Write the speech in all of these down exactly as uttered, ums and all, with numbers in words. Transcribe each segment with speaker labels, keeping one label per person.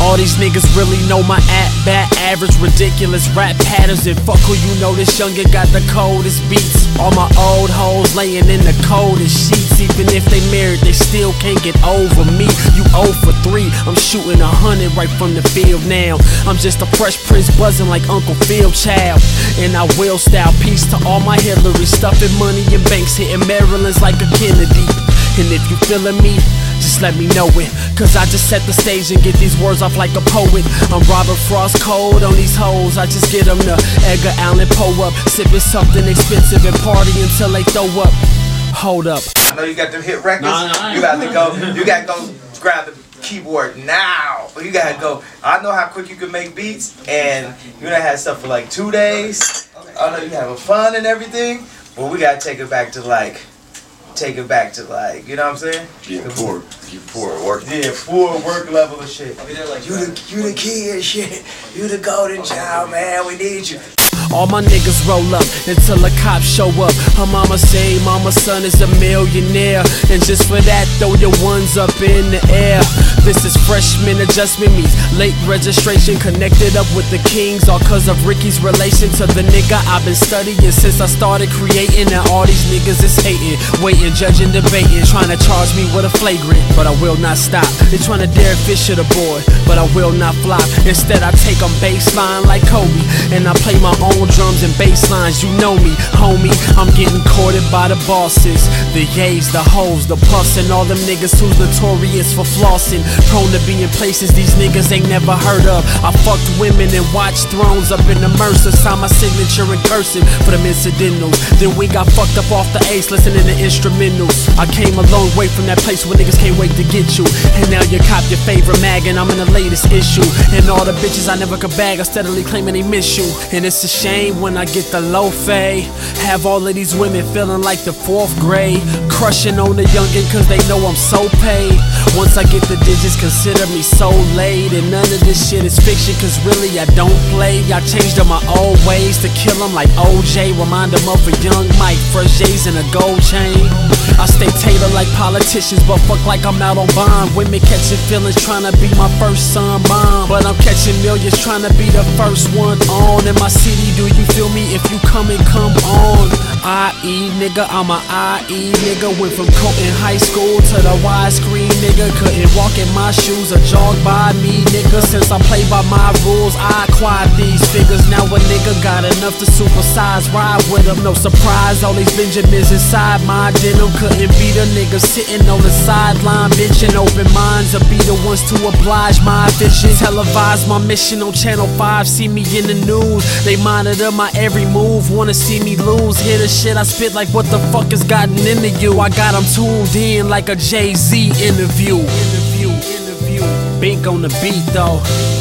Speaker 1: All these niggas really know my at-bat average, ridiculous rap patterns. And fuck who you know, this youngin' got the coldest beats. All my old hoes laying in the coldest sheets. Even if they married, they still can't get over me. You zero for three, I'm shooting a hundred right from the field now. I'm just a Fresh Prince buzzing like Uncle Phil Child. And I will style, peace to all my Hillary, stuffing money in banks, hitting Maryland's like a Kennedy. And if you feelin' me, just let me know it, cause I just set the stage and get these words off like a poet. I'm Robert Frost cold on these hoes, I just get them to Edgar Allan Poe up, sipping something expensive and party until they throw up. Hold up.
Speaker 2: I know you got them hit records,
Speaker 1: nah, nah,
Speaker 2: you got to go, you got to go grab the keyboard now. You got to go, I know how quick you can make beats, and you done had stuff for like two days. I know you having fun and everything, but we got to take it back to like, take it back to like, you know what I'm saying?
Speaker 3: Yeah, poor, you poor work.
Speaker 2: Yeah, poor work level of shit. You the, you the key and shit. You the golden child, man. We need you.
Speaker 1: All my niggas roll up until a cop show up. Her mama say mama's son is a millionaire, and just for that throw your ones up in the air. This is freshman adjustment meets late registration, connected up with the kings, all cause of Ricky's relation to the nigga I've been studying since I started creating. And all these niggas is hating, waiting, judging, debating, trying to charge me with a flagrant, but I will not stop. They trying to dare Fisher the boy, but I will not flop. Instead I take them baseline like Kobe, and I play my own drums and bass lines. You know me, homie, I'm getting courted by the bosses, the yays, the hoes, the puffs, and all them niggas who's notorious for flossing, prone to be in places these niggas ain't never heard of. I fucked women and watched thrones up in the Mercer, sign my signature in cursive for them incidentals. Then we got fucked up off the ace, listening to instrumentals. I came a long way from that place where niggas can't wait to get you, and now you cop your favorite mag and I'm in the latest issue. And all the bitches I never could bag are steadily claiming they miss you, and it's a shame when I get the low fade. Have all of these women feeling like the fourth grade, crushing on the youngin' cause they know I'm so paid. Once I get the digits, consider me so laid. And none of this shit is fiction, cause really I don't play. I changed up my old ways to kill them like O J. Remind them of a young Mike, fresh J's and a gold chain. I stay tailored like politicians, but fuck like I'm out on bond. Women catching feelings trying to be my first son mom, but I'm catching millions trying to be the first one on. In my city, do you feel me? If you come and come on. I E nigga, I'm a I E nigga. Went from Colton High School to the widescreen nigga. Couldn't walk in my shoes or jog by me nigga. Since I play by my rules, I acquired these figures. Now a nigga got enough to supersize, ride with them. No surprise, all these Benjamins inside my denim. Couldn't be the nigga sitting on the sideline benching. Open minds will be the ones to oblige my vision. Televise my mission on Channel five. See me in the news, they monitor my every move. Wanna see me lose, hear the shit I spit like what the fuck has gotten into you. I got them tuned in like a Jay-Z interview. Interview, interview. Bink on the beat though.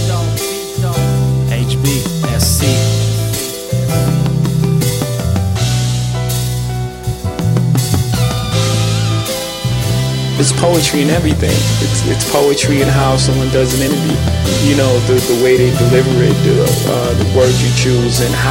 Speaker 1: H B S C.
Speaker 4: It's poetry in everything. It's it's poetry in how someone does an interview. You know, the the way they deliver it, the uh, the words you choose, and how